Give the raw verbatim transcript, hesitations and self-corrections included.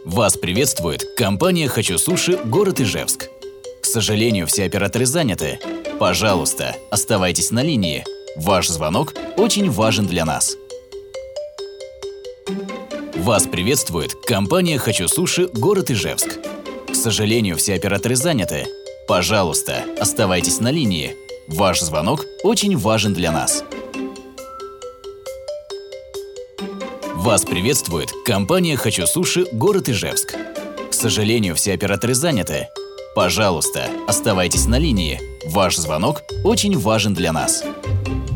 Вас приветствует компания «Хочу суши», город Ижевск. К сожалению, все операторы заняты. Пожалуйста, оставайтесь на линии. Ваш звонок очень важен для нас. Вас приветствует компания «Хочу суши», город Ижевск. К сожалению, все операторы заняты. Пожалуйста, оставайтесь на линии. Ваш звонок очень важен для нас. Вас приветствует компания «Хочу суши», город Ижевск. К сожалению, все операторы заняты. Пожалуйста, оставайтесь на линии. Ваш звонок очень важен для нас.